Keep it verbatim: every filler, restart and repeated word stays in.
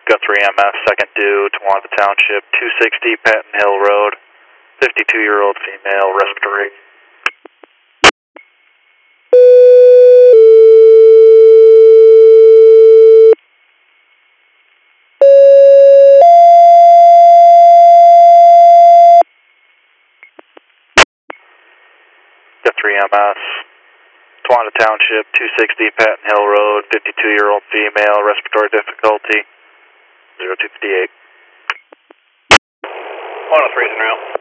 Guthrie M S, second due, Tawanda Township, two sixty Patton Hill Road, fifty-two-year-old female, respiratory. Guthrie M S, Tawanda Township, two sixty Patton Hill Road, fifty-two-year-old female, respiratory difficulty, zero two fifty-eight. one oh three is en route.